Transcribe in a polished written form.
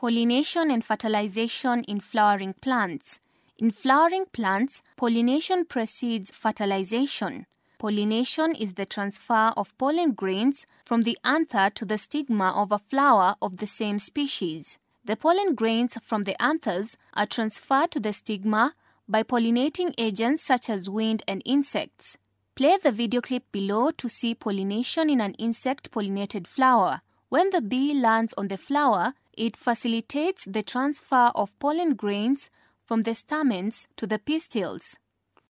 Pollination and fertilization in flowering plants. In flowering plants, pollination precedes fertilization. Pollination is the transfer of pollen grains from the anther to the stigma of a flower of the same species. The pollen grains from the anthers are transferred to the stigma by pollinating agents such as wind and insects. Play the video clip below to see pollination in an insect-pollinated flower. When the bee lands on the flower, it facilitates the transfer of pollen grains from the stamens to the pistils.